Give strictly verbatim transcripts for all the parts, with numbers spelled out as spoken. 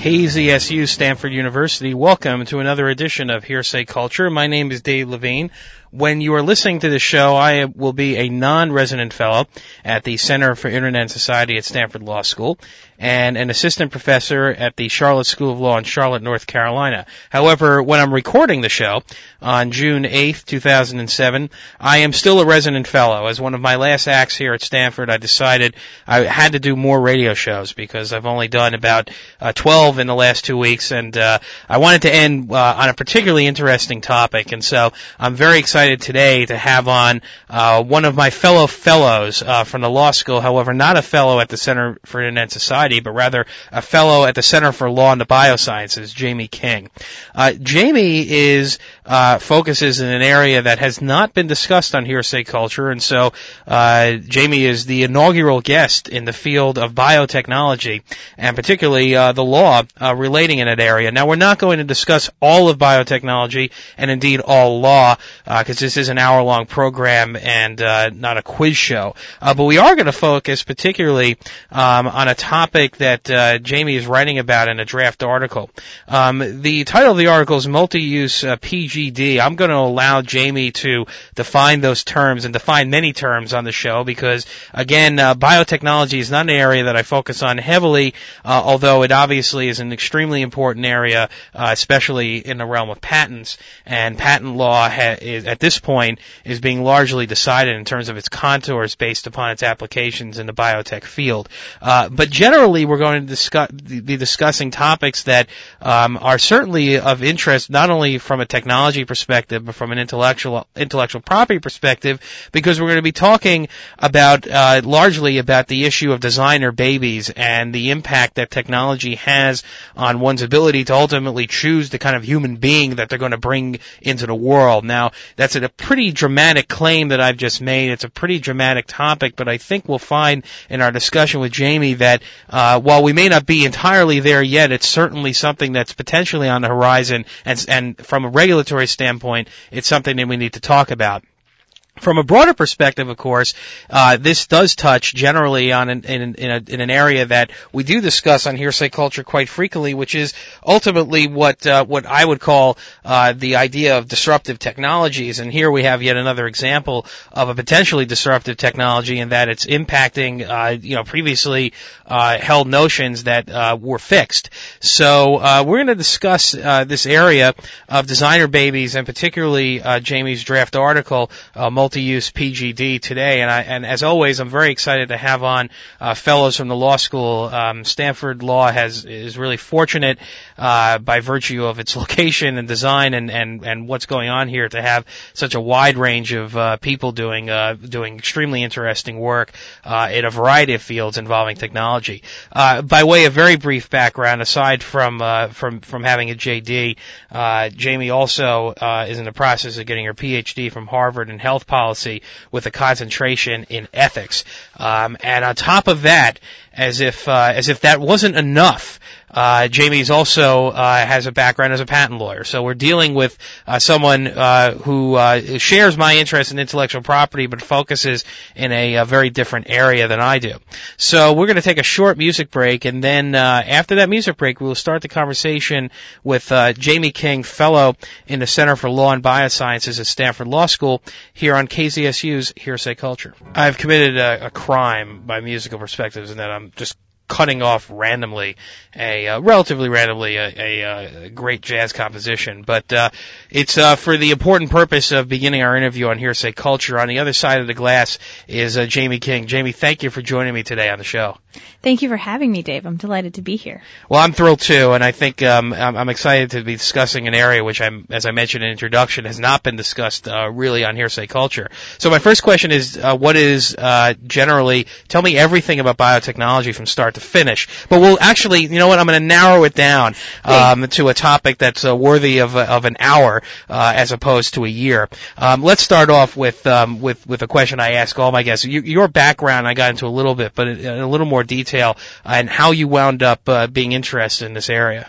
K Z S U Stanford University. Welcome to another edition of Hearsay Culture. My name is Dave Levine. When you are listening to this show, I will be a non-resident fellow at the Center for Internet and Society at Stanford Law School and an assistant professor at the Charlotte School of Law in Charlotte, North Carolina. However, when I'm recording the show on June eighth, two thousand seven, I am still a resident fellow. As one of my last acts here at Stanford, I decided I had to do more radio shows because I've only done about uh, twelve in the last two weeks, and uh, I wanted to end uh, on a particularly interesting topic. And so I'm very excited today to have on uh, one of my fellow fellows uh, from the law school, however, not a fellow at the Center for Internet and Society, but rather a fellow at the Center for Law and the Biosciences, Jamie King. Uh, Jamie is uh, focuses in an area that has not been discussed on Hearsay Culture, and so uh, Jamie is the inaugural guest in the field of biotechnology, and particularly uh, the law uh, relating in that area. Now, we're not going to discuss all of biotechnology and indeed all law, because uh, this is an hour-long program and uh, not a quiz show. Uh, but we are going to focus particularly um, on a topic that uh, Jamie is writing about in a draft article. Um, the title of the article is Multi-Use uh, P G D. I'm going to allow Jamie to define those terms and define many terms on the show because, again, uh, biotechnology is not an area that I focus on heavily, uh, although it obviously is an extremely important area, uh, especially in the realm of patents. And patent law ha- is, at this point is being largely decided in terms of its contours based upon its applications in the biotech field. Uh, but generally, we're going to discuss, be discussing topics that um, are certainly of interest, not only from a technology perspective, but from an intellectual intellectual property perspective, because we're going to be talking about uh, largely about the issue of designer babies and the impact that technology has on one's ability to ultimately choose the kind of human being that they're going to bring into the world. Now, that's a pretty dramatic claim that I've just made. It's a pretty dramatic topic, but I think we'll find in our discussion with Jamie that uh, while we may not be entirely there yet, it's certainly something that's potentially on the horizon, and, and from a regulatory standpoint, it's something that we need to talk about. From a broader perspective, of course, uh, this does touch generally on an, in, in, a, in an area that we do discuss on Hearsay Culture quite frequently, which is ultimately what uh, what I would call uh, the idea of disruptive technologies. And here we have yet another example of a potentially disruptive technology in that it's impacting, uh, you know, previously uh, held notions that uh, were fixed. So uh, we're going to discuss uh, this area of designer babies, and particularly uh, Jamie's draft article, uh, Multi-Use P G D today, and I, and as always, I'm very excited to have on uh, fellows from the law school. Um, Stanford Law has is really fortunate uh, by virtue of its location and design and, and, and what's going on here to have such a wide range of uh, people doing uh, doing extremely interesting work uh, in a variety of fields involving technology. Uh, by way of very brief background, aside from uh, from from having a J D, uh, Jamie also uh, is in the process of getting her P H D from Harvard in health policy with a concentration in ethics. Um, and on top of that, as if uh, as if that wasn't enough, uh, Jamie's also uh, has a background as a patent lawyer. So we're dealing with uh, someone uh, who uh, shares my interest in intellectual property, but focuses in a, a very different area than I do. So we're going to take a short music break, and then uh, after that music break, we'll start the conversation with uh, Jamie King, fellow in the Center for Law and Biosciences at Stanford Law School, here on K Z S U's Hearsay Culture. I've committed a, a crime by musical perspectives in that I'm just cutting off randomly a uh, relatively randomly a, a, a great jazz composition, but uh, it's uh, for the important purpose of beginning our interview on Hearsay Culture. On the other side of the glass is uh, Jamie King. Jamie, thank you for joining me today on the show. Thank you for having me, Dave. I'm delighted to be here. Well, I'm thrilled too, and I think um, I'm, I'm excited to be discussing an area which, I'm, as I mentioned in introduction, has not been discussed uh, really on Hearsay Culture. So my first question is, uh, what is uh, generally? Tell me everything about biotechnology from start to finish. But we'll actually, you know what? I'm going to narrow it down um, to a topic that's uh, worthy of of an hour uh, as opposed to a year. Um, let's start off with um, with with a question I ask all my guests. You, your background, I got into a little bit, but in a little more detail, uh, and how you wound up uh, being interested in this area.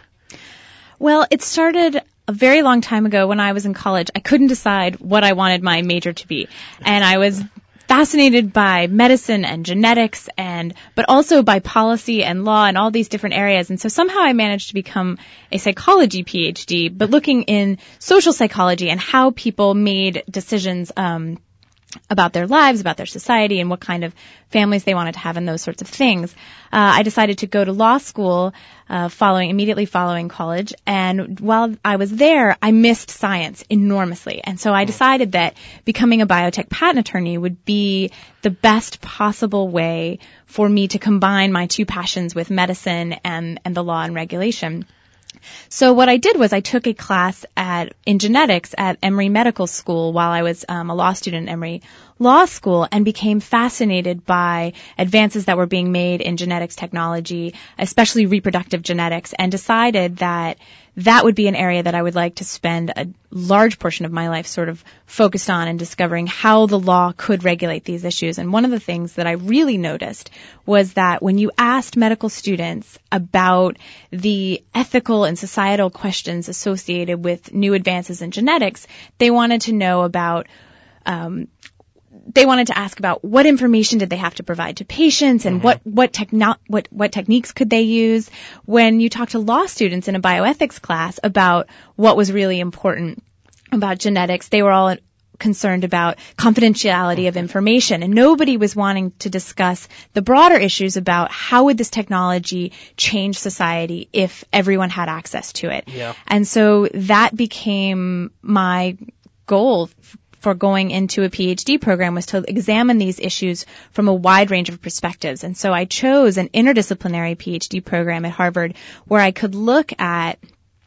Well, it started a very long time ago when I was in college. I couldn't decide what I wanted my major to be, and I was fascinated by medicine and genetics, and but also by policy and law and all these different areas. And so somehow I managed to become a psychology PhD, but looking in social psychology and how people made decisions um, about their lives, about their society, and what kind of families they wanted to have and those sorts of things. Uh, I decided to go to law school uh, following immediately following college, and while I was there, I missed science enormously. And so I decided that becoming a biotech patent attorney would be the best possible way for me to combine my two passions with medicine and, and the law and regulation. So what I did was I took a class at in genetics at Emory Medical School while I was um, a law student at Emory Law School, and became fascinated by advances that were being made in genetics technology, especially reproductive genetics, and decided that that would be an area that I would like to spend a large portion of my life sort of focused on and discovering how the law could regulate these issues. And one of the things that I really noticed was that when you asked medical students about the ethical and societal questions associated with new advances in genetics, they wanted to know about um, they wanted to ask about what information did they have to provide to patients, and mm-hmm. what what, techno- what what techniques could they use. When you talk to law students in a bioethics class about what was really important about genetics, they were all concerned about confidentiality of information, and nobody was wanting to discuss the broader issues about how would this technology change society if everyone had access to it. Yeah. And so that became my goal for going into a PhD program, was to examine these issues from a wide range of perspectives. And so I chose an interdisciplinary PhD program at Harvard where I could look at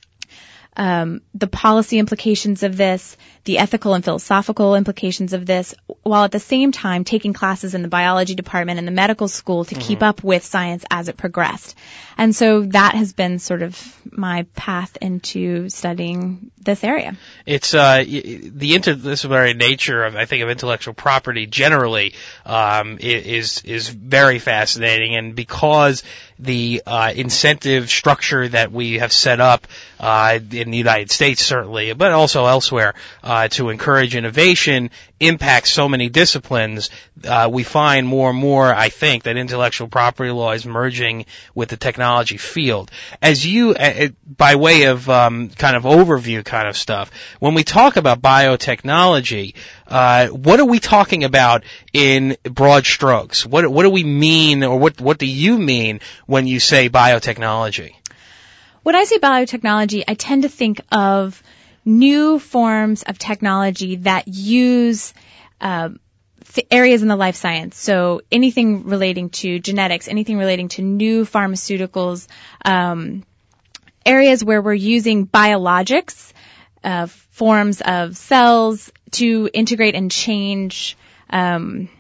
um, the policy implications of this, the ethical and philosophical implications of this, while at the same time taking classes in the biology department and the medical school to mm-hmm. keep up with science as it progressed. And so that has been sort of my path into studying this area. It's uh, the interdisciplinary nature of, I think, of intellectual property generally um, is is very fascinating, and because the uh, incentive structure that we have set up uh, in the United States, certainly, but also elsewhere, uh, to encourage innovation impacts so many disciplines, uh, we find more and more, I think, that intellectual property law is merging with the technology field. As you, uh, by way of um, kind of overview kind of stuff, when we talk about biotechnology, uh, what are we talking about in broad strokes? What what do we mean, or what what do you mean when you say biotechnology? When I say biotechnology, I tend to think of new forms of technology that use uh, th- areas in the life science. So anything relating to genetics, anything relating to new pharmaceuticals, um, areas where we're using biologics, uh, forms of cells to integrate and change, um,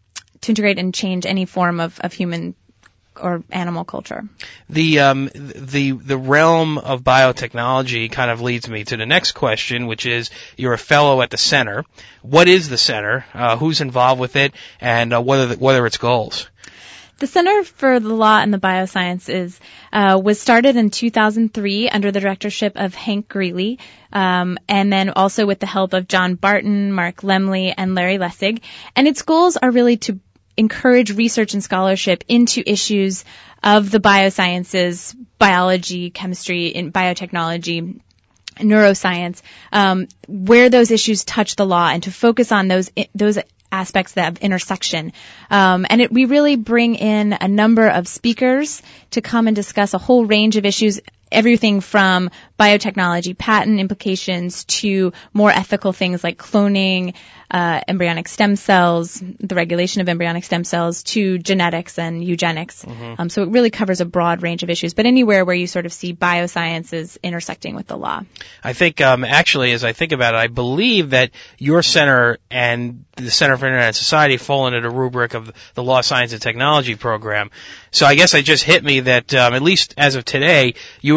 to integrate and change any form of, of human or animal culture. The um the the realm of biotechnology kind of leads me to the next question, which is, you're a fellow at the center. What is the center? Uh, who's involved with it, and uh, what are the, what are its goals? The Center for the Law and the Biosciences uh, was started in two thousand three under the directorship of Hank Greeley, um, and then also with the help of John Barton, Mark Lemley, and Larry Lessig. And its goals are really to encourage research and scholarship into issues of the biosciences, biology, chemistry, in biotechnology, neuroscience, um, where those issues touch the law, and to focus on those those aspects that have intersection. Um, and it, we really bring in a number of speakers to come and discuss a whole range of issues, everything from biotechnology, patent implications, to more ethical things like cloning, uh, embryonic stem cells, the regulation of embryonic stem cells, to genetics and eugenics. Mm-hmm. Um, so it really covers a broad range of issues, but anywhere where you sort of see biosciences intersecting with the law. I think, um, actually, as I think about it, I believe that your center and the Center for Internet Society fall under the rubric of the Law, Science, and Technology program. So I guess it just hit me that, um, at least as of today, you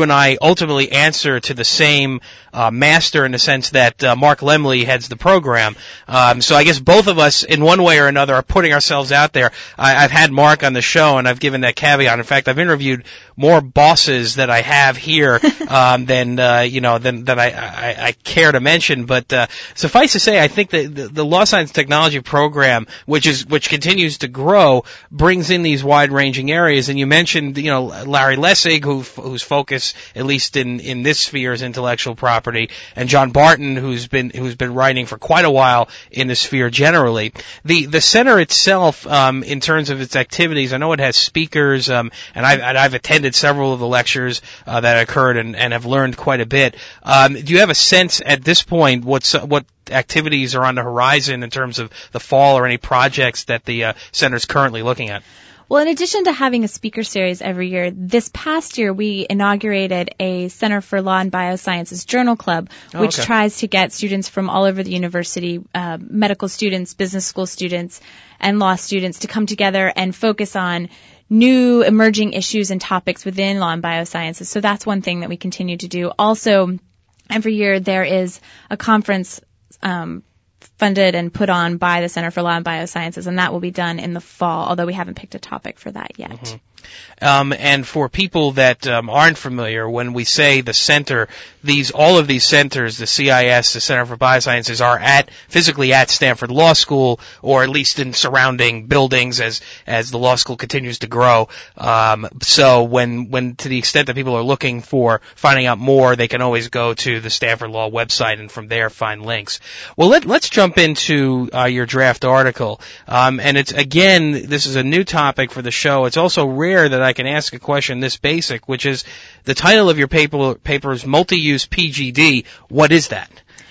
and I ultimately answer to the same uh, master in the sense that uh, Mark Lemley heads the program. Um, so I guess both of us, in one way or another, are putting ourselves out there. I, I've had Mark on the show, and I've given that caveat. In fact, I've interviewed more bosses that I have here um, than uh, you know than than I, I, I care to mention. But uh, suffice to say, I think that the, the Law Science Technology program, which is which continues to grow, brings in these wide-ranging areas. And you mentioned, you know, Larry Lessig, who whose focus, at least in in this sphere, is intellectual property, and John Barton, who's been who's been writing for quite a while in the sphere generally. The the center itself, um, in terms of its activities, I know it has speakers, um, and I've and I've attended several of the lectures uh, that occurred and, and have learned quite a bit. Um, do you have a sense at this point what's what activities are on the horizon in terms of the fall, or any projects that the uh, center is currently looking at? Well, in addition to having a speaker series every year, this past year we inaugurated a Center for Law and Biosciences Journal Club, which oh, okay. tries to get students from all over the university, uh, medical students, business school students, and law students to come together and focus on new emerging issues and topics within law and biosciences. So that's one thing that we continue to do. Also, every year there is a conference um, funded and put on by the Center for Law and Biosciences, and that will be done in the fall, although we haven't picked a topic for that yet. Mm-hmm. Um, and for people that um, aren't familiar, when we say the center, these all of these centers, the C I S, the Center for Biosciences, are at physically at Stanford Law School, or at least in surrounding buildings as as the law school continues to grow. Um, so when when to the extent that people are looking for finding out more, they can always go to the Stanford Law website and from there find links. Well, let, let's jump into uh, your draft article. Um, and it's again, this is a new topic for the show. It's also rare that I can ask a question this basic, which is the title of your paper, paper is Multi-Use P G D. What is that?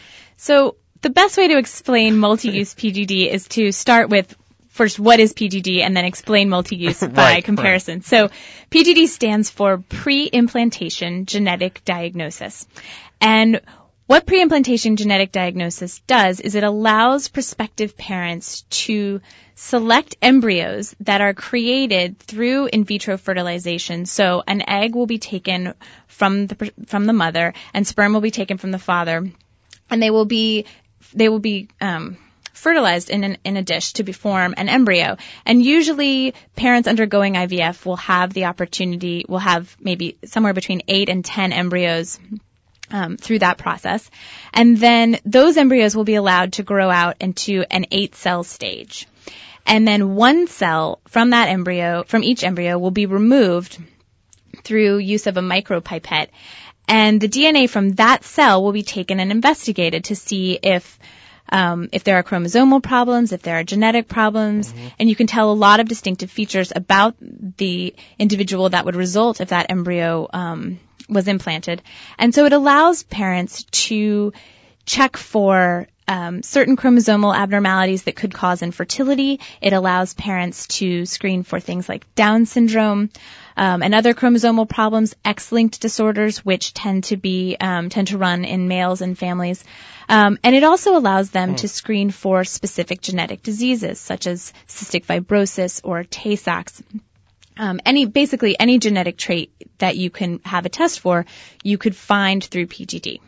So the best way to explain multi-use P G D is to start with first what is P G D and then explain multi-use by right, comparison. Right. So P G D stands for pre-implantation genetic diagnosis. And what pre-implantation genetic diagnosis does is it allows prospective parents to select embryos that are created through in vitro fertilization. So an egg will be taken from the from the mother, and sperm will be taken from the father, and they will be they will be um, fertilized in an, in a dish to form an embryo. And usually, parents undergoing I V F will have the opportunity, will have maybe somewhere between eight and ten embryos Um, through that process. And then those embryos will be allowed to grow out into an eight-cell stage. And then one cell from that embryo, from each embryo, will be removed through use of a micropipette. And the D N A from that cell will be taken and investigated to see if um, if there are chromosomal problems, if there are genetic problems, mm-hmm. and you can tell a lot of distinctive features about the individual that would result if that embryo um was implanted. And so it allows parents to check for um, certain chromosomal abnormalities that could cause infertility. It allows parents to screen for things like Down syndrome um, and other chromosomal problems, X-linked disorders, which tend to be um, tend to run in males and families. Um, and it also allows them mm. to screen for specific genetic diseases such as cystic fibrosis or Tay-Sachs. Um, any, basically any genetic trait that you can have a test for, you could find through P G D.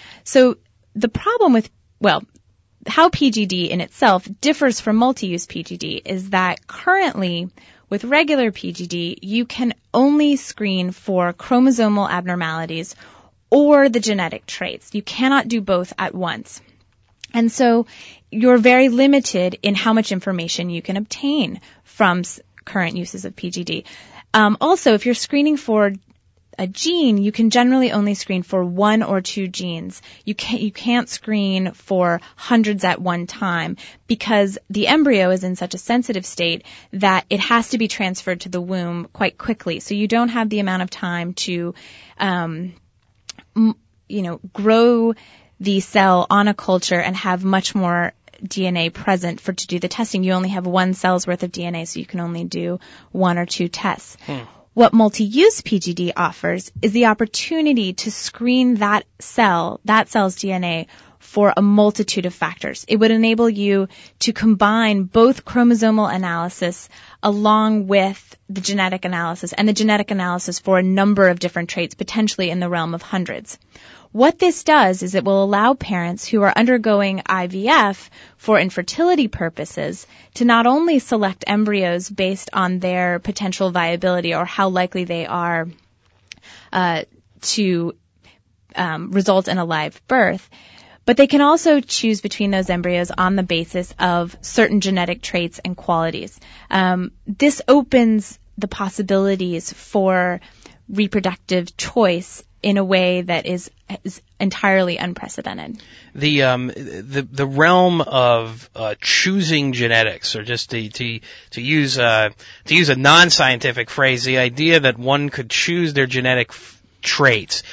So the problem with, well, how P G D in itself differs from multi-use P G D is that currently with regular P G D, you can only screen for chromosomal abnormalities or the genetic traits. You cannot do both at once. And so you're very limited in how much information you can obtain from current uses of P G D. Um, also, if you're screening for a gene, you can generally only screen for one or two genes. You can't, you can't screen for hundreds at one time because the embryo is in such a sensitive state that it has to be transferred to the womb quite quickly. So you don't have the amount of time to, um, m- you know, grow the cell on a culture and have much more D N A present for to do the testing. You only have one cell's worth of D N A, so you can only do one or two tests. Hmm. What multi-use P G D offers is the opportunity to screen that cell, that cell's D N A, for a multitude of factors. It would enable you to combine both chromosomal analysis along with the genetic analysis and the genetic analysis for a number of different traits, potentially in the realm of hundreds. What this does is it will allow parents who are undergoing I V F for infertility purposes to not only select embryos based on their potential viability or how likely they are uh, to um, result in a live birth, but they can also choose between those embryos on the basis of certain genetic traits and qualities. Um, this opens the possibilities for reproductive choice in a way that is, is entirely unprecedented. The um the the realm of uh, choosing genetics, or just to to to use uh to use a non-scientific phrase, the idea that one could choose their genetic f- traits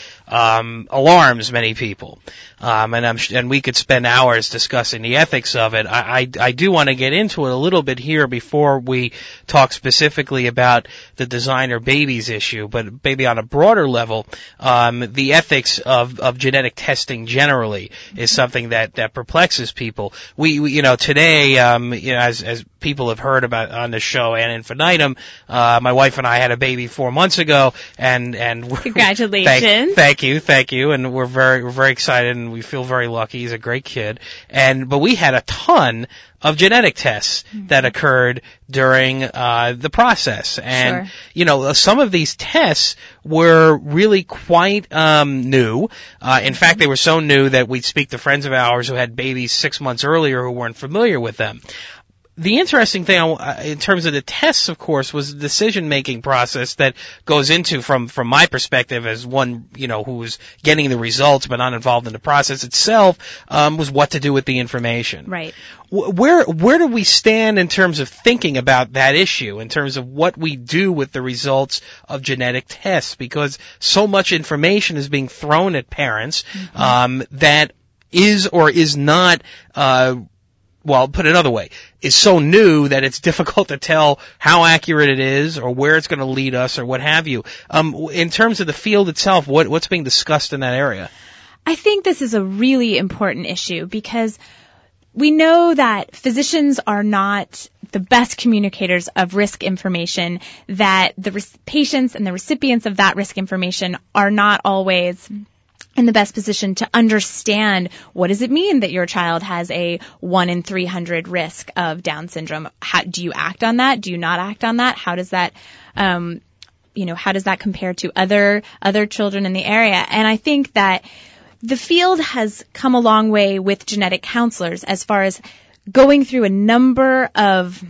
um alarms many people. Um, and I'm, and we could spend hours discussing the ethics of it. I, I, I do want to get into it a little bit here before we talk specifically about the designer babies issue, but maybe on a broader level, um, the ethics of, of genetic testing generally is something that, that perplexes people. We, we you know, today, um, you know, as, as people have heard about on the show Ad Infinitum, uh, my wife and I had a baby four months ago, and, and congratulations. thank, thank you, thank you, and we're very, we're very excited, and we feel very lucky. He's a great kid. And, but we had a ton of genetic tests mm-hmm. that occurred during, uh, the process. And, sure. you know, some of these tests were really quite, um, new. Uh, in mm-hmm. fact, they were so new that we'd speak to friends of ours who had babies six months earlier who weren't familiar with them. The interesting thing in terms of the tests, of course, was the decision-making process that goes into, from from my perspective as one, you know, who was getting the results but not involved in the process itself, um, was what to do with the information. Right. Where where do we stand in terms of thinking about that issue, in terms of what we do with the results of genetic tests? Because so much information is being thrown at parents mm-hmm. um, that is or is not uh well, put another way, is so new that it's difficult to tell how accurate it is or where it's going to lead us or what have you. Um, in terms of the field itself, what, what's being discussed in that area? I think this is a really important issue because we know that physicians are not the best communicators of risk information, that the re- patients and the recipients of that risk information are not always in the best position to understand what does it mean that your child has a one in three hundred risk of Down syndrome. How, do you act on that? Do you not act on that? How does that, um, you know, how does that compare to other other children in the area? And I think that the field has come a long way with genetic counselors as far as going through a number of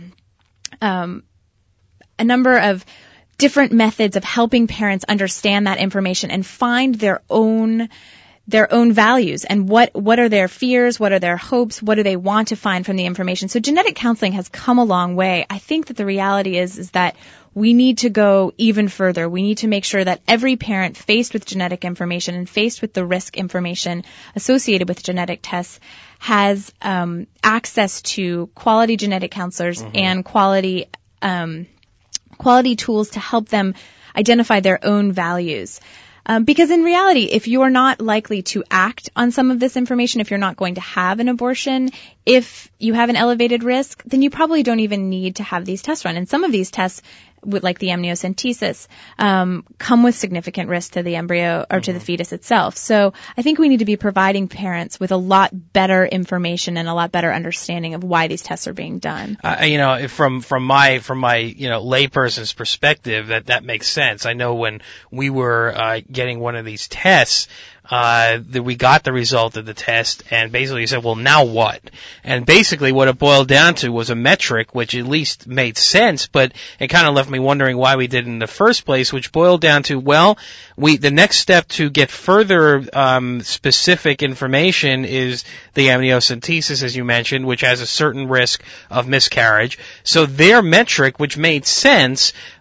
um, a number of different methods of helping parents understand that information and find their own their own values and what what are their fears, what are their hopes, what do they want to find from the information. So genetic counseling has come a long way. I think that the reality is is that we need to go even further. We need to make sure that every parent faced with genetic information and faced with the risk information associated with genetic tests has um, access to quality genetic counselors mm-hmm. and quality um quality tools to help them identify their own values. Um, because in reality, if you are not likely to act on some of this information, if you're not going to have an abortion, if you have an elevated risk, then you probably don't even need to have these tests run. And some of these tests, with like the amniocentesis, um, come with significant risk to the embryo or mm-hmm. to the fetus itself. So I think we need to be providing parents with a lot better information and a lot better understanding of why these tests are being done. Uh, you know, from from my from my you know layperson's perspective, that that makes sense. I know when we were uh, getting one of these tests, uh, that we got the result of the test, and basically said, well, now what? And basically what it boiled down to was a metric, which at least made sense, but it kind of left me wondering why we did it in the first place, which boiled down to, well, we, the next step to get further, um, specific information is the amniocentesis, as you mentioned, which has a certain risk of miscarriage. So their metric, which made sense,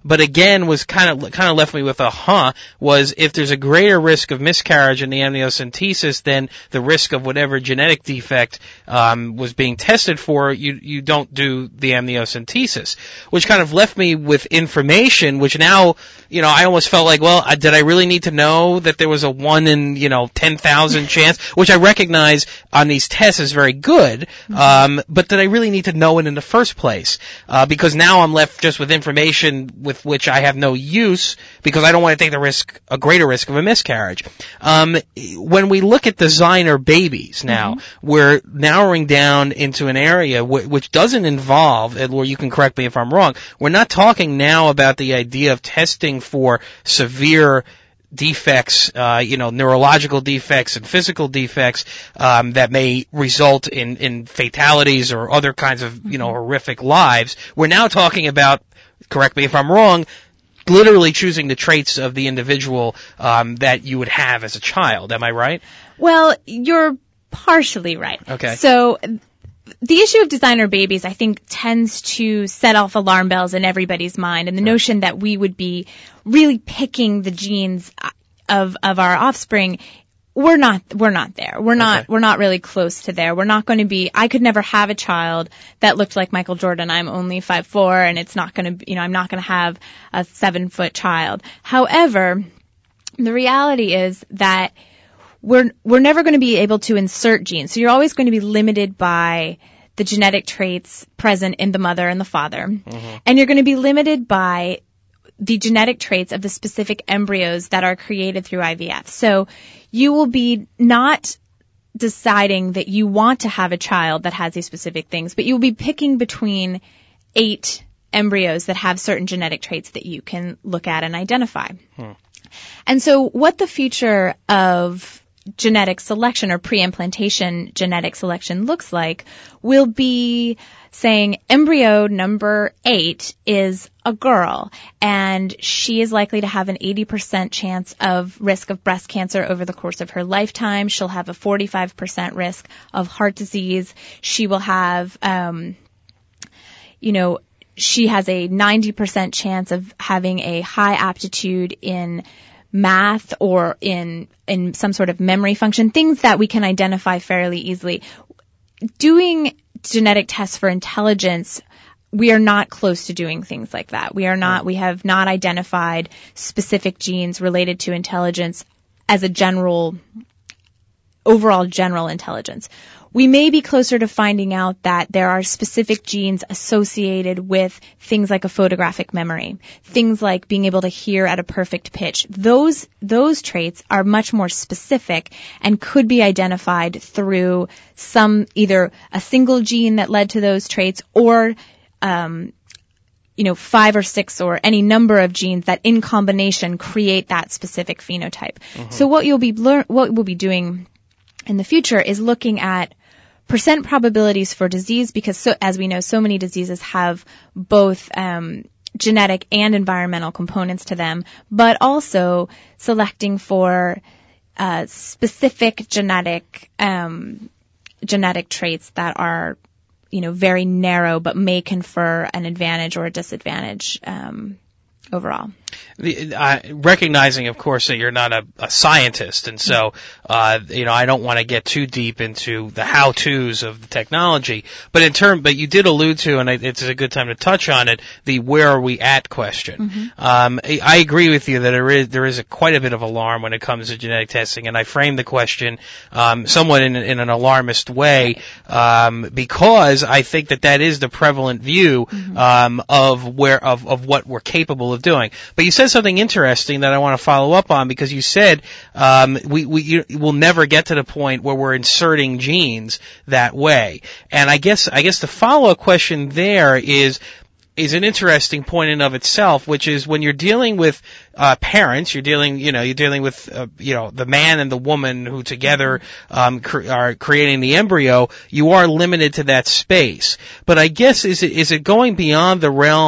but again was kind of kind of left me with a huh, was if there's a greater risk of miscarriage in the amniocentesis than the risk of whatever genetic defect um, was being tested for, you you don't do the amniocentesis, which kind of left me with information, which now, you know, I almost felt like, well, did I really need to know that there was a one in, you know, ten thousand chance, which I recognize on these tests is very good, um, but did I really need to know it in the first place? Uh, because now I'm left just with information with which I have no use, because I don't want to take the risk, a greater risk of a miscarriage. Um, when we look at designer babies now, mm-hmm. we're narrowing down into an area w- which doesn't involve, and Laura, you can correct me if I'm wrong, we're not talking now about the idea of testing for severe defects, uh, you know, neurological defects and physical defects, um, that may result in, in fatalities or other kinds of, you know, horrific lives. We're now talking about, correct me if I'm wrong, literally choosing the traits of the individual, um, that you would have as a child. Am I right? Well, you're partially right. Okay. So, the issue of designer babies, I think, tends to set off alarm bells in everybody's mind, and the notion that we would be really picking the genes of of our offspring, we're not we're not there. We're not okay. we're not really close to there. We're not going to be. I could never have a child that looked like Michael Jordan. I'm only five foot four, and it's not going to, you know, I'm not going to have a seven foot child. However, the reality is that We're we're never going to be able to insert genes. So you're always going to be limited by the genetic traits present in the mother and the father. Mm-hmm. And you're going to be limited by the genetic traits of the specific embryos that are created through I V F. So you will be not deciding that you want to have a child that has these specific things, but you'll be picking between eight embryos that have certain genetic traits that you can look at and identify. Hmm. And so what the future of genetic selection or pre-implantation genetic selection looks like will be saying embryo number eight is a girl, and she is likely to have an eighty percent chance of risk of breast cancer over the course of her lifetime. She'll have a forty-five percent risk of heart disease. She will have, um, you know, she has a ninety percent chance of having a high aptitude in math or in in some sort of memory function, things that we can identify fairly easily. Doing genetic tests for intelligence, we are not close to doing things like that. We are not, we have not identified specific genes related to intelligence as a general, overall general intelligence. We may be closer to finding out that there are specific genes associated with things like a photographic memory, things like being able to hear at a perfect pitch. Those, those traits are much more specific and could be identified through some, either a single gene that led to those traits or, um, you know, five or six or any number of genes that in combination create that specific phenotype. Mm-hmm. So what you'll be learn, what we'll be doing in the future is looking at percent probabilities for disease, because so, as we know, so many diseases have both um, genetic and environmental components to them, but also selecting for uh, specific genetic um, genetic traits that are, you know, very narrow but may confer an advantage or a disadvantage um, overall. The, uh, recognizing, of course, that you're not a, a scientist, and so, uh, you know, I don't want to get too deep into the how-tos of the technology, but in term, but you did allude to, and I, it's a good time to touch on it, the where are we at question. Mm-hmm. Um, I, I agree with you that there is, there is a, quite a bit of alarm when it comes to genetic testing, and I framed the question, um, somewhat in, in an alarmist way, um, because I think that that is the prevalent view, mm-hmm. um, of where, of, of what we're capable of doing. But you said something interesting that I want to follow up on, because you said um, we we you, we'll never get to the point where we're inserting genes that way. And I guess I guess the follow-up question there is is an interesting point in of itself, which is when you're dealing with uh, parents, you're dealing, you know, you're dealing with, uh, you know, the man and the woman who together um, cre- are creating the embryo. You are limited to that space. But I guess is it is it going beyond the realm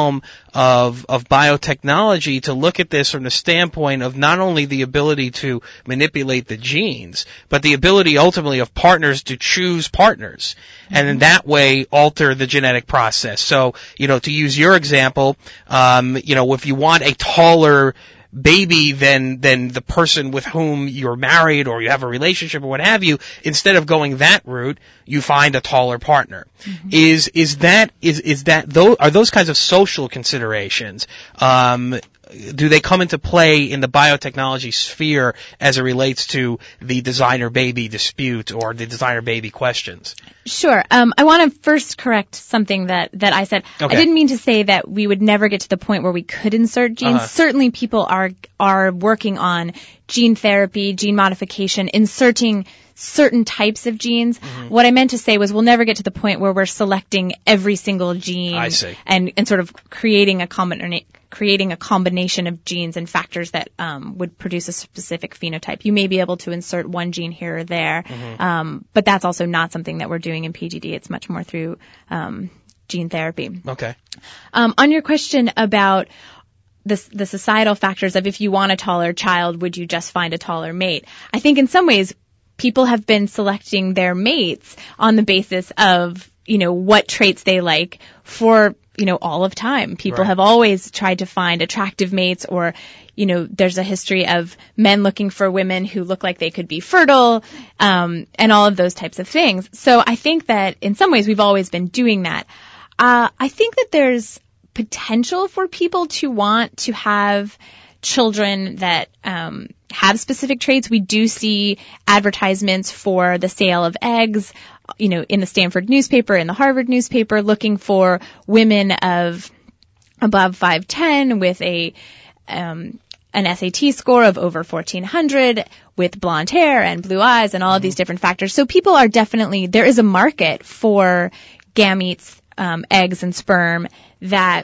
of of biotechnology to look at this from the standpoint of not only the ability to manipulate the genes, but the ability ultimately of partners to choose partners, and in that way alter the genetic process. So, you know, to use your example, um, you know, if you want a taller baby than than the person with whom you're married or you have a relationship or what have you, instead of going that route, you find a taller partner. Mm-hmm. Is is that is is that those are those kinds of social considerations? Um, do they come into play in the biotechnology sphere as it relates to the designer baby dispute or the designer baby questions? Sure. Um, I want to first correct something that, that I said. Okay. I didn't mean to say that we would never get to the point where we could insert genes. Uh-huh. Certainly people are, are working on gene therapy, gene modification, inserting certain types of genes. Mm-hmm. What I meant to say was we'll never get to the point where we're selecting every single gene I see. and, and sort of creating a combination creating a combination of genes and factors that um, would produce a specific phenotype. You may be able to insert one gene here or there, mm-hmm. um, but that's also not something that we're doing in P G D. It's much more through um, gene therapy. Okay. Um, on your question about the, the societal factors of if you want a taller child, would you just find a taller mate? I think in some ways people have been selecting their mates on the basis of, you know, what traits they like for, you know, all of time. People right. have always tried to find attractive mates, or, you know, there's a history of men looking for women who look like they could be fertile, um, and all of those types of things. So I think that in some ways we've always been doing that. Uh, I think that there's potential for people to want to have children that um, have specific traits. We do see advertisements for the sale of eggs, you know, in the Stanford newspaper, in the Harvard newspaper, looking for women of above five ten with a um, an S A T score of over fourteen hundred, with blonde hair and blue eyes and all of these different factors. So people are definitely, there is a market for gametes, um, eggs and sperm that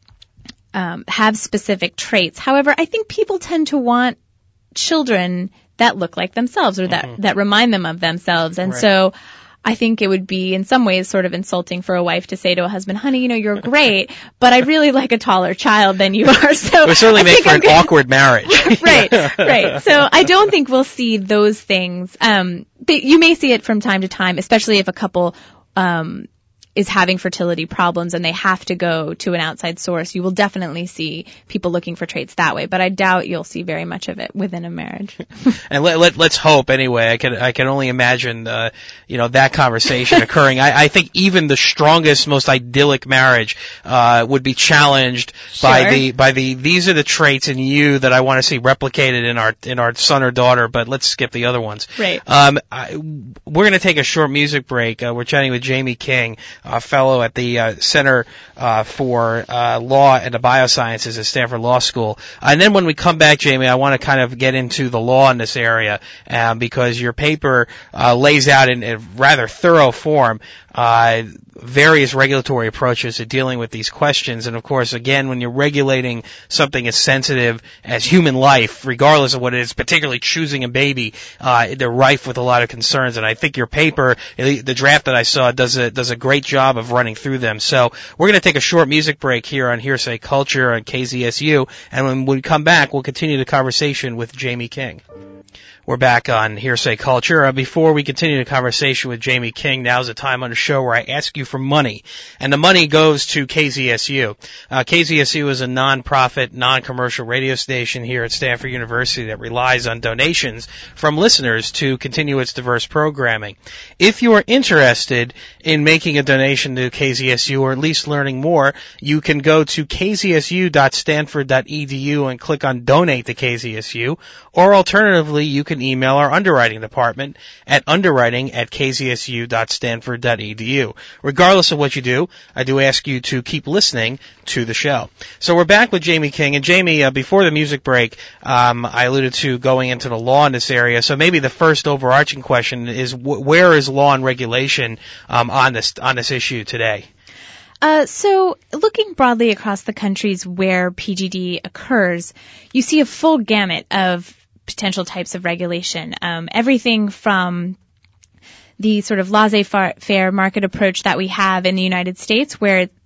um, have specific traits. However, I think people tend to want children that look like themselves, or that, mm-hmm. that remind them of themselves. And right. so I think it would be in some ways sort of insulting for a wife to say to a husband, honey, you know, you're great, but I really like a taller child than you are. So it would certainly I make for I'm an gonna... awkward marriage. right, right. So I don't think we'll see those things. Um, but you may see it from time to time, especially if a couple, um, is having fertility problems and they have to go to an outside source. You will definitely see people looking for traits that way, but I doubt you'll see very much of it within a marriage. And let, let, let's hope anyway. I can, I can only imagine, uh, you know, that conversation occurring. I, I think even the strongest, most idyllic marriage, uh, would be challenged sure. by the, by the, these are the traits in you that I want to see replicated in our, in our son or daughter, but let's skip the other ones. Right. Um, I, we're going to take a short music break. Uh, we're chatting with Jamie King, a fellow at the uh, Center uh, for uh, Law and the Biosciences at Stanford Law School. And then when we come back, Jamie, I want to kind of get into the law in this area, um, because your paper uh, lays out in a rather thorough form uh, various regulatory approaches to dealing with these questions. And of course, again, when you're regulating something as sensitive as human life, regardless of what it is, particularly choosing a baby, uh, they're rife with a lot of concerns. And I think your paper, the draft that I saw, does a, does a great job of running through them. So we're going to take a short music break here on Hearsay Culture on K Z S U. And when we come back, we'll continue the conversation with Jamie King. We're back on Hearsay Culture. Uh, before we continue the conversation with Jamie King, now's the time on the show where I ask you for money. And the money goes to K Z S U. Uh, K Z S U is a non-profit, non-commercial radio station here at Stanford University that relies on donations from listeners to continue its diverse programming. If you are interested in making a donation to K Z S U, or at least learning more, you can go to k z s u dot stanford dot e d u and click on Donate to K Z S U, or alternatively, you can email our underwriting department at underwriting at k z s u dot stanford dot e d u. Regardless of what you do, I do ask you to keep listening to the show. So we're back with Jamie King. And Jamie, uh, before the music break, um, I alluded to going into the law in this area. So maybe the first overarching question is, wh- where is law and regulation um, on this on this issue today? Uh, so looking broadly across the countries where P G D occurs, you see a full gamut of potential types of regulation. Um, everything from the sort of laissez-faire market approach that we have in the United States, where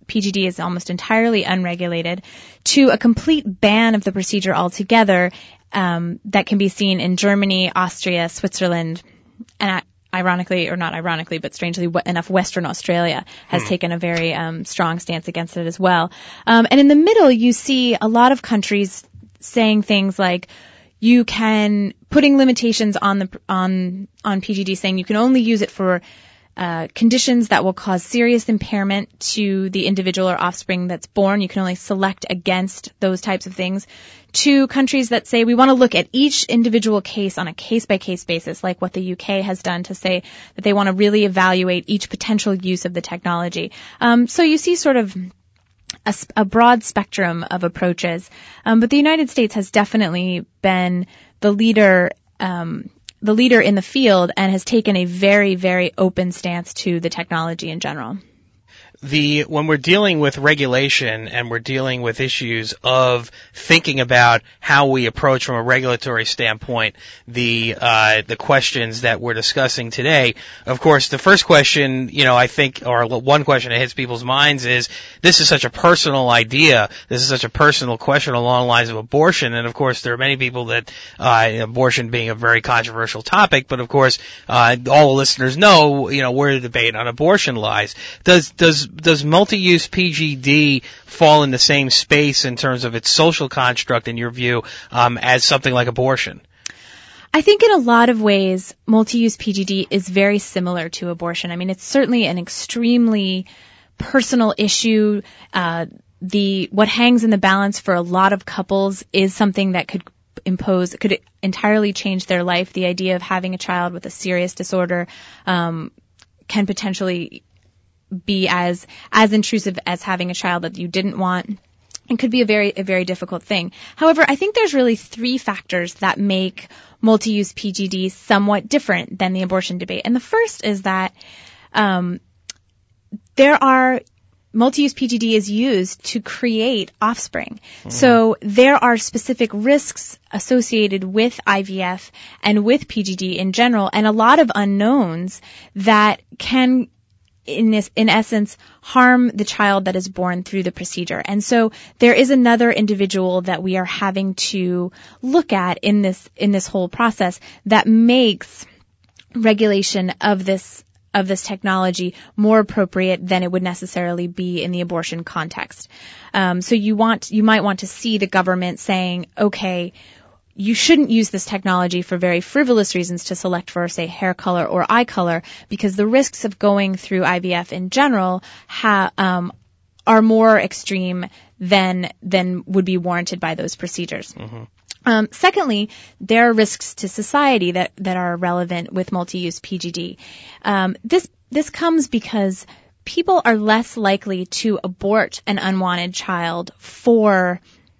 P G D is almost entirely unregulated, to a complete ban of the procedure altogether um, that can be seen in Germany, Austria, Switzerland, and ironically, or not ironically, but strangely enough, Western Australia has hmm. taken a very um, strong stance against it as well. Um, and in the middle, you see a lot of countries saying things like, you can, putting limitations on the on on P G D, saying you can only use it for uh, conditions that will cause serious impairment to the individual or offspring that's born. You can only select against those types of things. To countries that say we want to look at each individual case on a case-by-case basis, like what the U K has done, to say that they want to really evaluate each potential use of the technology. Um, so you see sort of A, a broad spectrum of approaches, um, but the United States has definitely been the leader, um, the leader in the field, and has taken a very, very open stance to the technology in general. The when we're dealing with regulation and we're dealing with issues of thinking about how we approach from a regulatory standpoint the uh the questions that we're discussing today, of course the first question, you know, I think, or one question that hits people's minds is, this is such a personal idea, this is such a personal question along the lines of abortion, and of course there are many people that uh abortion being a very controversial topic, but of course uh all the listeners know, you know, where the debate on abortion lies. Does does Does multi-use P G D fall in the same space in terms of its social construct, in your view, um, as something like abortion? I think in a lot of ways, multi-use P G D is very similar to abortion. I mean, it's certainly an extremely personal issue. Uh, the what hangs in the balance for a lot of couples is something that could impose, could entirely change their life. The idea of having a child with a serious disorder um, can potentially be as as intrusive as having a child that you didn't want. It could be a very a very difficult thing. However, I think there's really three factors that make multi-use P G D somewhat different than the abortion debate. And the first is that um, there are multi-use P G D is used to create offspring. Mm-hmm. So there are specific risks associated with I V F and with P G D in general, and a lot of unknowns that can in this, in essence, harm the child that is born through the procedure. And so there is another individual that we are having to look at in this, in this whole process that makes regulation of this, of this technology more appropriate than it would necessarily be in the abortion context. Um, so you want, you might want to see the government saying, okay, you shouldn't use this technology for very frivolous reasons to select for, say, hair color or eye color, because the risks of going through I V F in general ha- um, are more extreme than than would be warranted by those procedures. Mm-hmm. Um, secondly, there are risks to society that, that are relevant with multi-use P G D. Um, this this comes because people are less likely to abort an unwanted child for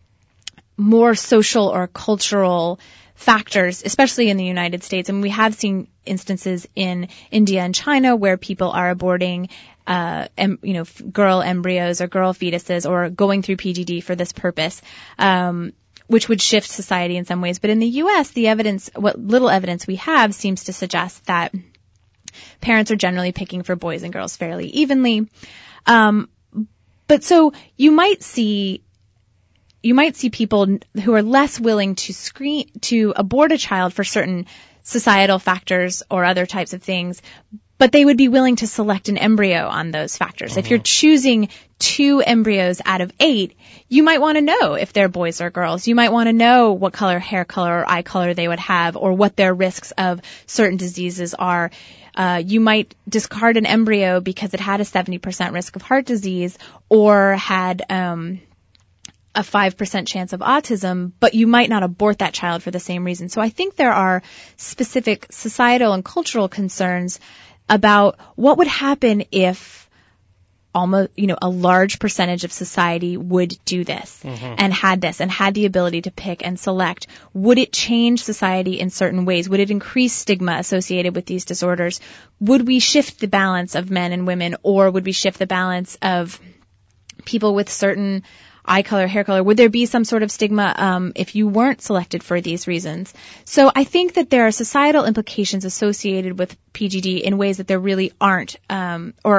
more social or cultural factors, especially in the United States. And we have seen instances in India and China where people are aborting, uh, em, you know, girl embryos or girl fetuses, or going through P G D for this purpose, um, which would shift society in some ways. But in the U S, the evidence, what little evidence we have, seems to suggest that parents are generally picking for boys and girls fairly evenly. Um, but so you might see You might see people who are less willing to screen, to abort a child for certain societal factors or other types of things, but they would be willing to select an embryo on those factors. Uh-huh. If you're choosing two embryos out of eight, you might want to know if they're boys or girls. You might want to know what color, hair color, or eye color they would have, or what their risks of certain diseases are. Uh, you might discard an embryo because it had a seventy percent risk of heart disease, or had, um, a five percent chance of autism, but you might not abort that child for the same reason. So I think there are specific societal and cultural concerns about what would happen if almost, you know, a large percentage of society would do this mm-hmm. and had this and had the ability to pick and select. Would it change society in certain ways? Would it increase stigma associated with these disorders? Would we shift the balance of men and women, or would we shift the balance of people with certain eye color, hair color? Would there be some sort of stigma um, if you weren't selected for these reasons? So I think that there are societal implications associated with P G D in ways that there really aren't, um, or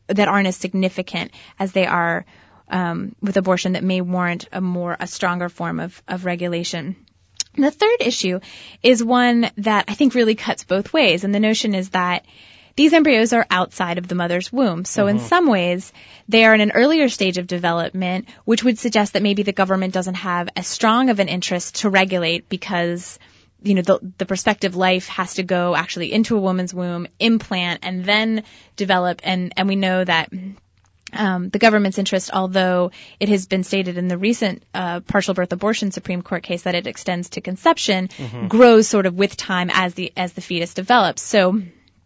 that aren't as significant as they are um, with abortion that may warrant a more a stronger form of, of regulation. And the third issue is one that I think really cuts both ways, and the notion is that these embryos are outside of the mother's womb. So mm-hmm. in some ways, they are in an earlier stage of development, which would suggest that maybe the government doesn't have as strong of an interest to regulate because, you know, the, the prospective life has to go actually into a woman's womb, implant, and then develop. And, and we know that um, the government's interest, although it has been stated in the recent uh, partial birth abortion Supreme Court case that it extends to conception, mm-hmm. grows sort of with time as the as the fetus develops. So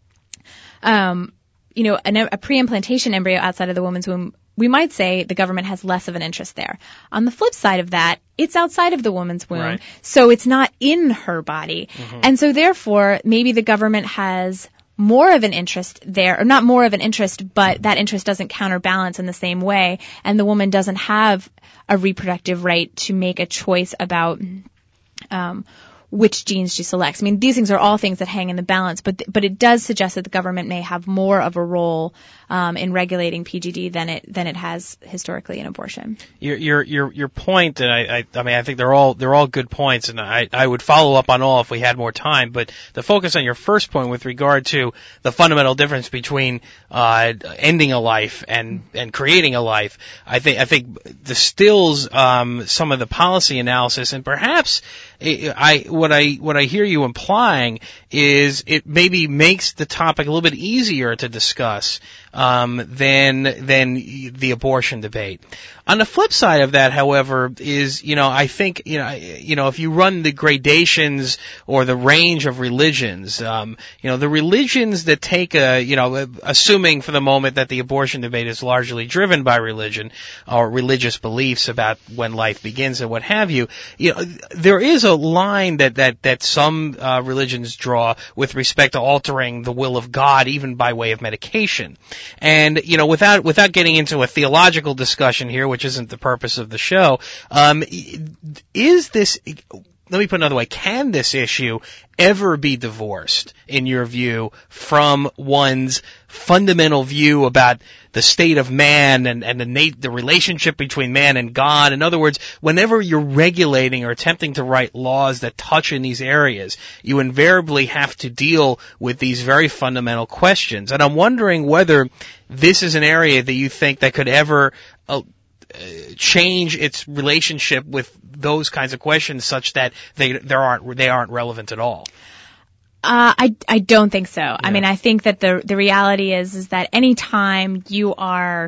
Um, you know, a, a pre-implantation embryo outside of the woman's womb, we might say the government has less of an interest there. On the flip side of that, it's outside of the woman's womb, right. so it's not in her body. Mm-hmm. And so therefore, maybe the government has more of an interest there, or not more of an interest, but that interest doesn't counterbalance in the same way, and the woman doesn't have a reproductive right to make a choice about um which genes she selects. I mean, these things are all things that hang in the balance, but but it does suggest that the government may have more of a role um, in regulating P G D than it than it has historically in abortion. Your your your your point, and I, I I mean I think they're all they're all good points, and I I would follow up on all if we had more time. But the focus on your first point with regard to the fundamental difference between uh, ending a life and and creating a life, I think I think distills um, some of the policy analysis, and perhaps I what I what I hear you implying is it maybe makes the topic a little bit easier to discuss um, than than the abortion debate. On the flip side of that, however, is, you know, I think, you know, you know, if you run the gradations or the range of religions, um, you know, the religions that take a, you know, assuming for the moment that the abortion debate is largely driven by religion or religious beliefs about when life begins and what have you, you know, there is a line that, that, that some uh, religions draw with respect to altering the will of God, even by way of medication. And, you know, without, without getting into a theological discussion here, which isn't the purpose of the show, um, is this, let me put it another way, can this issue ever be divorced, in your view, from one's fundamental view about the state of man and, and the, na- the relationship between man and God? In other words, whenever you're regulating or attempting to write laws that touch in these areas, you invariably have to deal with these very fundamental questions. And I'm wondering whether this is an area that you think that could ever uh, change its relationship with those kinds of questions such that they there aren't they aren't relevant at all. Uh, I, I don't think so. Yeah. I mean, I think that the the reality is is that any time you are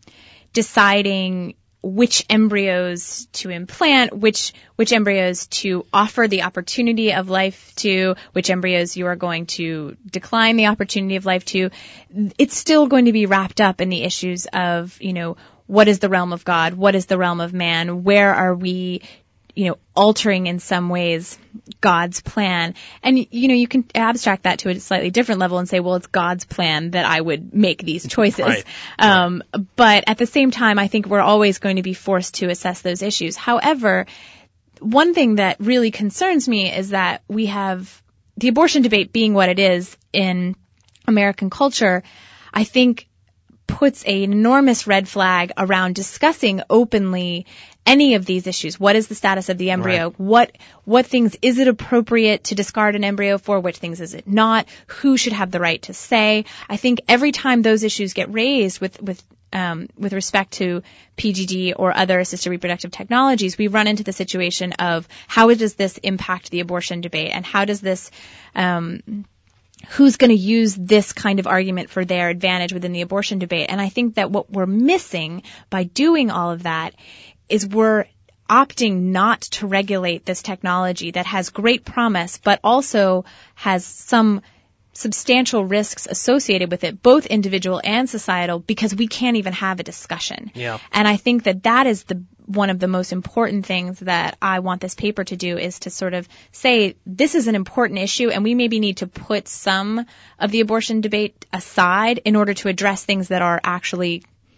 deciding which embryos to implant, which which embryos to offer the opportunity of life to, which embryos you are going to decline the opportunity of life to, it's still going to be wrapped up in the issues of, you know, what is the realm of God? What is the realm of man? Where are we, you know, altering in some ways God's plan? And, you know, you can abstract that to a slightly different level and say, well, it's God's plan that I would make these choices. Right. Um, but at the same time, I think we're always going to be forced to assess those issues. However, one thing that really concerns me is that we have the abortion debate being what it is in American culture, I think puts an enormous red flag around discussing openly any of these issues. What is the status of the embryo? Right. What what things is it appropriate to discard an embryo for? Which things is it not? Who should have the right to say? I think every time those issues get raised with with um, with respect to P G D or other assisted reproductive technologies, we run into the situation of how does this impact the abortion debate, and how does this um, who's going to use this kind of argument for their advantage within the abortion debate? And I think that what we're missing by doing all of that is we're opting not to regulate this technology that has great promise, but also has some substantial risks associated with it, both individual and societal, because we can't even have a discussion. Yeah. And I think that that is the one of the most important things that I want this paper to do, is to sort of say this is an important issue, and we maybe need to put some of the abortion debate aside in order to address things that are actually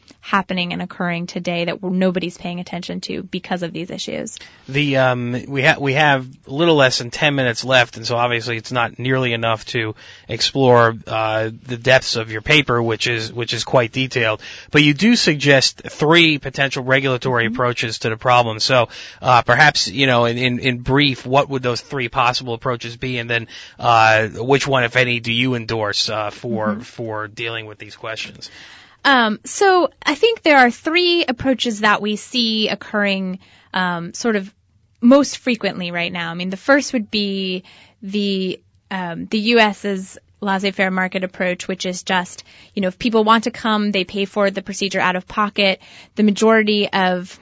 happening and occurring today that nobody's paying attention to because of these issues. The um, we have we have a little less than ten minutes left, and so obviously it's not nearly enough to explore uh, the depths of your paper, which is which is quite detailed. But you do suggest three potential regulatory mm-hmm. approaches to the problem. So uh, perhaps you know, in, in in brief, what would those three possible approaches be, and then uh, which one, if any, do you endorse uh, for mm-hmm. for dealing with these questions? Um, so I think there are three approaches that we see occurring um, sort of most frequently right now. I mean, the first would be the um, the U S's laissez-faire market approach, which is just, you know, if people want to come, they pay for the procedure out of pocket. The majority of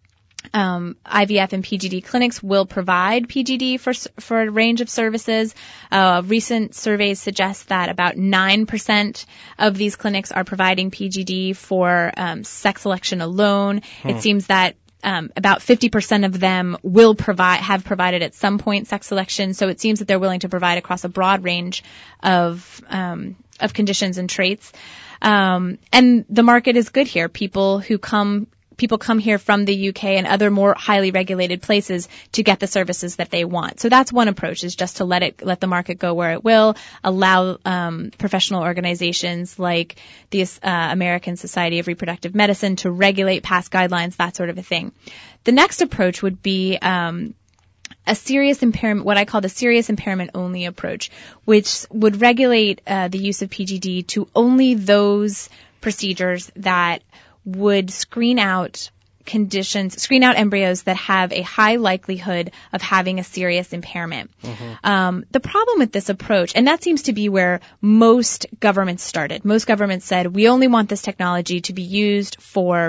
Um, I V F and P G D clinics will provide P G D for for a range of services. Uh, recent surveys suggest that about nine percent of these clinics are providing P G D for um, sex selection alone. Hmm. It seems that um, about fifty percent of them will provide have provided at some point sex selection. So it seems that they're willing to provide across a broad range of um, of conditions and traits. Um, and the market is good here. People who come People come here from the U K and other more highly regulated places to get the services that they want. So that's one approach, is just to let it, let the market go where it will, allow um, professional organizations like the uh, American Society of Reproductive Medicine to regulate, pass guidelines, that sort of a thing. The next approach would be um, a serious impairment, what I call the serious impairment only approach, which would regulate uh, the use of P G D to only those procedures that would screen out conditions, screen out embryos that have a high likelihood of having a serious impairment. Mm-hmm. Um, the problem with this approach, and that seems to be where most governments started. Most governments said, we only want this technology to be used for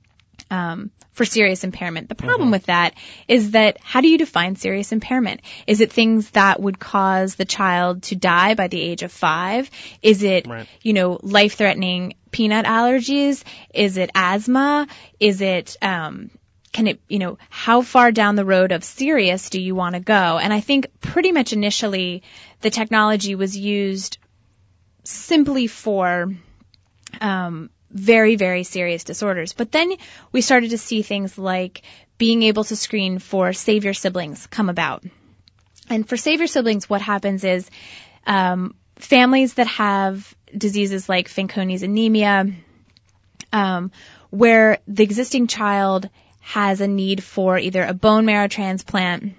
um, for serious impairment. The problem mm-hmm. with that is that how do you define serious impairment? Is it things that would cause the child to die by the age of five? Is it, right. you know, life-threatening peanut allergies? Is it asthma? Is it, um, can it, you know, how far down the road of serious do you want to go? And I think pretty much initially the technology was used simply for, um, very, very serious disorders. But then we started to see things like being able to screen for Save Your Siblings come about. And for Save Your Siblings, what happens is um, families that have diseases like Fanconi's anemia, um, where the existing child has a need for either a bone marrow transplant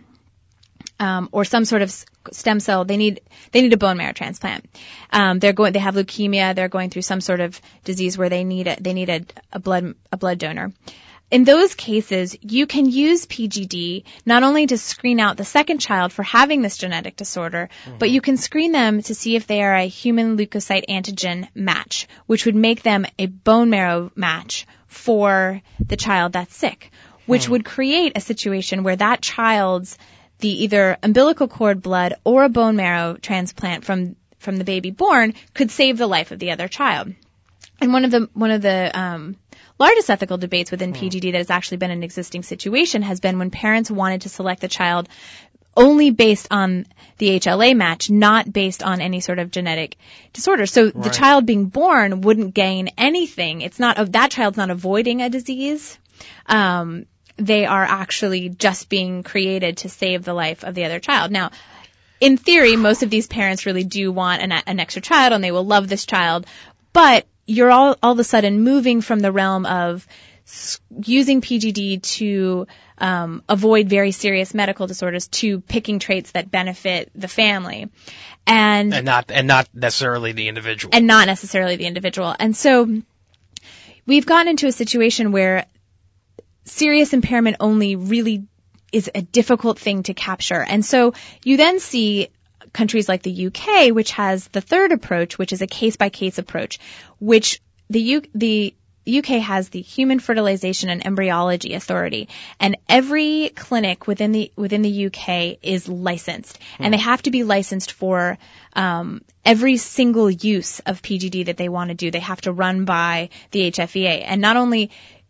um, or some sort of stem cell, they need they need a bone marrow transplant. Um, they're going they have leukemia. They're going through some sort of disease where they need a, they need a, a blood a blood donor. In those cases, you can use P G D not only to screen out the second child for having this genetic disorder, mm-hmm. but you can screen them to see if they are a human leukocyte antigen match, which would make them a bone marrow match for the child that's sick, which mm-hmm. would create a situation where that child's the either umbilical cord blood or a bone marrow transplant from from the baby born could save the life of the other child. And one of the one of the um, largest ethical debates within P G D that has actually been an existing situation has been when parents wanted to select the child only based on the H L A match, not based on any sort of genetic disorder. So right. the child being born wouldn't gain anything. It's not that child's not avoiding a disease. Um, they are actually just being created to save the life of the other child. Now, in theory, most of these parents really do want an, an extra child and they will love this child, but you're all, all of a sudden moving from the realm of using P G D to um, avoid very serious medical disorders to picking traits that benefit the family, and and not and not necessarily the individual, and not necessarily the individual. And so we've gotten into a situation where serious impairment only really is a difficult thing to capture. And so you then see countries like the U K, which has the third approach, which is a case-by-case approach, which the U- the U K has the Human Fertilization and Embryology Authority, and every clinic within the within the U K is licensed, hmm. and they have to be licensed for um, every single use of P G D that they want to do. They have to run by the H F E A, and not only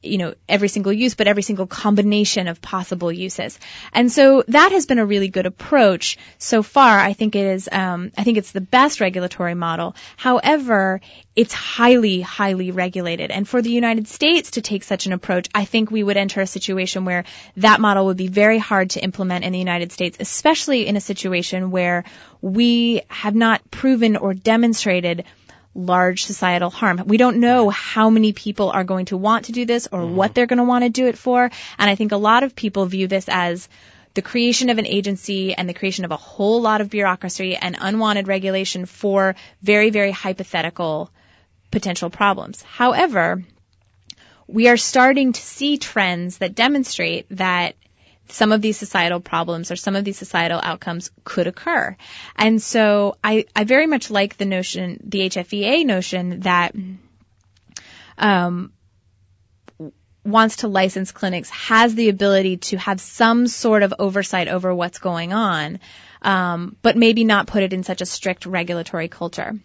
you know, every single use, but every single combination of possible uses. And so that has been a really good approach so far. I think it is, um, I think it's the best regulatory model. However, it's highly, highly regulated. And for the United States to take such an approach, I think we would enter a situation where that model would be very hard to implement in the United States, especially in a situation where we have not proven or demonstrated large societal harm. We don't know how many people are going to want to do this or mm-hmm. what they're going to want to do it for. And I think a lot of people view this as the creation of an agency and the creation of a whole lot of bureaucracy and unwanted regulation for very, very hypothetical potential problems. However, we are starting to see trends that demonstrate that some of these societal problems or some of these societal outcomes could occur. And so I, I very much like the notion, the H F E A notion that um, wants to license clinics has the ability to have some sort of oversight over what's going on, um, but maybe not put it in such a strict regulatory culture.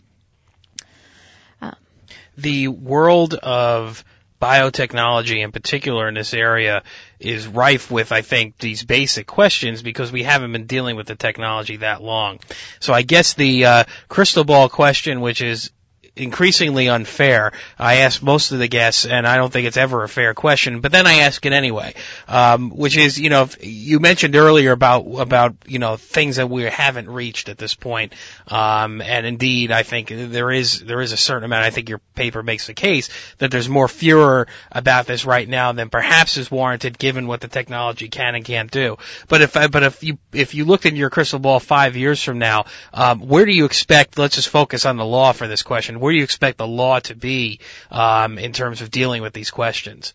Uh. The world of biotechnology in particular in this area is rife with, I think, these basic questions because we haven't been dealing with the technology that long. So I guess the uh, crystal ball question, which is increasingly unfair. I ask most of the guests, and I don't think it's ever a fair question, but then I ask it anyway, um, which is, you know, if you mentioned earlier about, about, you know, things that we haven't reached at this point. Um, and indeed, I think there is, there is a certain amount, I think your paper makes the case that there's more furor about this right now than perhaps is warranted given what the technology can and can't do. But if, but if you, if you looked in your crystal ball five years from now, um, where do you expect, let's just focus on the law for this question, where do you expect the law to be um, in terms of dealing with these questions?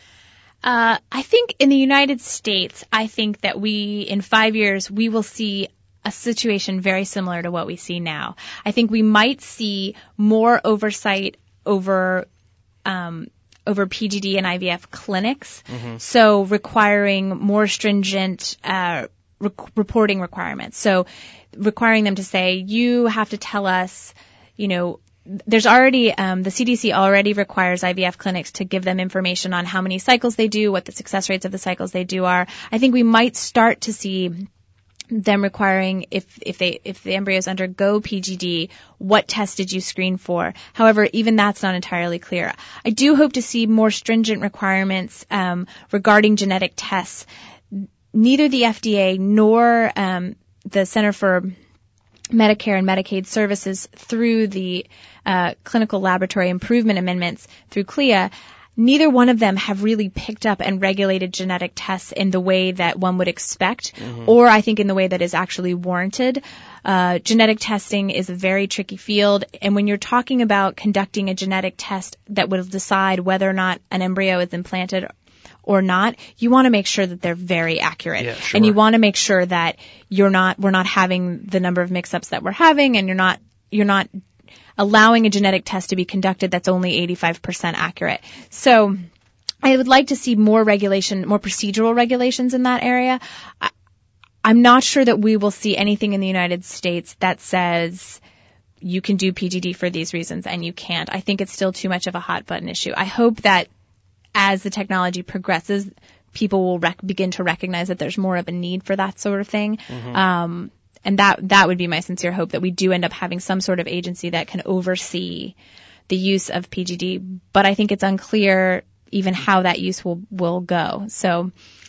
Uh, I think in the United States, I think that we, in five years, we will see a situation very similar to what we see now. I think we might see more oversight over um, over P G D and I V F clinics, mm-hmm. so requiring more stringent uh, re- reporting requirements. So requiring them to say, you have to tell us, you know, there's already, um, the C D C already requires I V F clinics to give them information on how many cycles they do, what the success rates of the cycles they do are. I think we might start to see them requiring, if, if they, if the embryos undergo P G D, what test did you screen for? However, even that's not entirely clear. I do hope to see more stringent requirements, um, regarding genetic tests. Neither the F D A nor, um, the Center for Medicare and Medicaid Services through the uh, Clinical Laboratory Improvement Amendments through C L I A, neither one of them have really picked up and regulated genetic tests in the way that one would expect, mm-hmm. or I think in the way that is actually warranted. Uh, genetic testing is a very tricky field, and when you're talking about conducting a genetic test that will decide whether or not an embryo is implanted or not, you want to make sure that they're very accurate. Yeah, sure. And you want to make sure that you're not, we're not having the number of mix-ups that we're having, and you're not, you're not allowing a genetic test to be conducted that's only eighty-five percent accurate. So I would like to see more regulation, more procedural regulations in that area. I, I'm not sure that we will see anything in the United States that says you can do P G D for these reasons and you can't. I think it's still too much of a hot button issue. I hope that as the technology progresses, people will rec- begin to recognize that there's more of a need for that sort of thing. Mm-hmm. Um, and that that would be my sincere hope, that we do end up having some sort of agency that can oversee the use of P G D. But I think it's unclear even how that use will, will go. So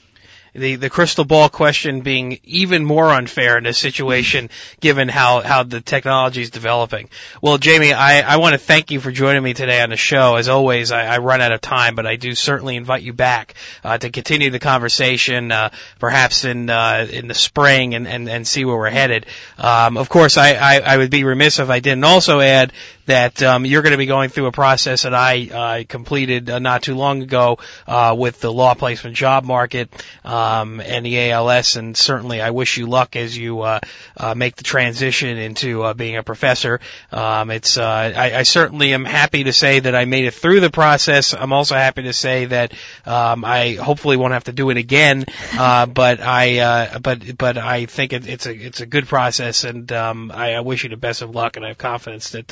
The, the crystal ball question being even more unfair in this situation, given how, how the technology is developing. Well, Jamie, I, I want to thank you for joining me today on the show. As always, I, I run out of time, but I do certainly invite you back uh, to continue the conversation, uh, perhaps in uh, in the spring, and, and, and see where we're headed. Um, of course, I, I, I would be remiss if I didn't also add that um, you're going to be going through a process that I uh, completed uh, not too long ago uh, with the law placement job market um, and the A L S, and certainly I wish you luck as you uh, uh, make the transition into uh, being a professor. Um, it's uh, I, I certainly am happy to say that I made it through the process. I'm also happy to say that um, I hopefully won't have to do it again, uh, but I uh, but but I think it, it's a it's a good process, and um, I, I wish you the best of luck, and I have confidence that uh,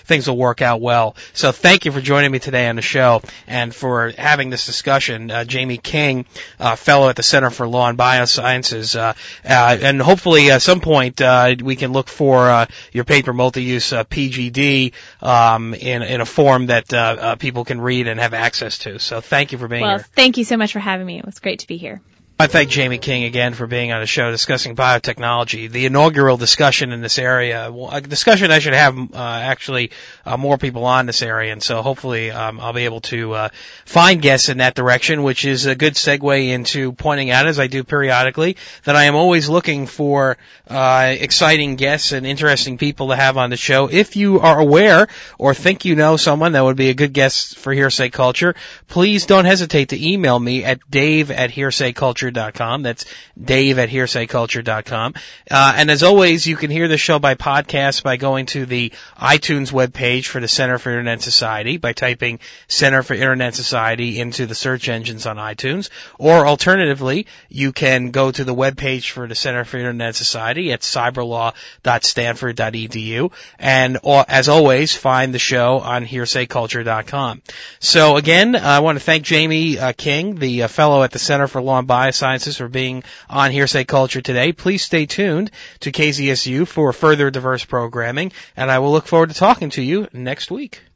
things will work out well. So thank you for joining me today on the show and for having this discussion. Uh, Jamie King, uh, fellow at the Center for Law and Biosciences, uh, uh, and hopefully at some point uh, we can look for uh, your paper multi-use uh, P G D um, in in a form that uh, uh, people can read and have access to. So thank you for being well, here. Well, thank you so much for having me. It was great to be here. I thank Jamie King again for being on the show discussing biotechnology, the inaugural discussion in this area, a discussion I should have uh, actually uh, more people on this area, and so hopefully um, I'll be able to uh, find guests in that direction, which is a good segue into pointing out, as I do periodically, that I am always looking for uh, exciting guests and interesting people to have on the show. If you are aware or think you know someone that would be a good guest for Hearsay Culture, please don't hesitate to email me at dave at hearsay culture dot com. That's Dave at hearsay culture dot com. Uh, and as always, you can hear the show by podcast by going to the iTunes webpage for the Center for Internet Society by typing Center for Internet Society into the search engines on iTunes. Or alternatively, you can go to the webpage for the Center for Internet Society at cyberlaw dot stanford dot e d u. And uh, as always, find the show on hearsay culture dot com. So again, I want to thank Jamie uh, King, the uh, fellow at the Center for Law and Biosciences, for being on Hearsay Culture today. Please stay tuned to K Z S U for further diverse programming, and I will look forward to talking to you next week.